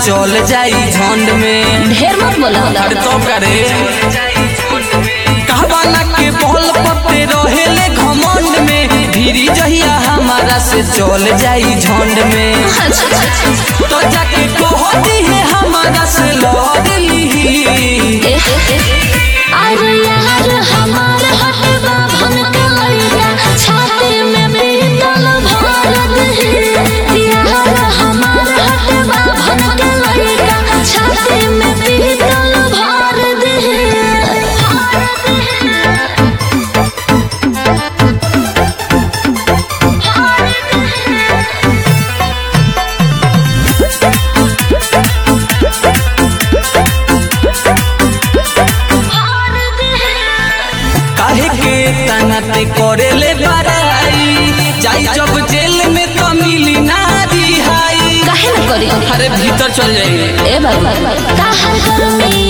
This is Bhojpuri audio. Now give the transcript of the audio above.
चल जाई झंड में। ढेर मत बोला। अरे तो करे कहवाना के बल पत्ते रहेले घमंड में, धीरी जहिया हमारा से चल जाई झंड में। तो जाके कहती है हमारा से लड़ली। अरे यार हमारे हटवा भन के लइका छाती में पीतल भर दे। यार हमारे हटवा भन के लइका छाती में पीतल भर दे। काहे के तनते करेले बड़ाई, जाई जब जेल में तो मिली ना रिहाई। काहे न करी? अरे भीतर चल जाइए। ए बाबा का हर गर्मी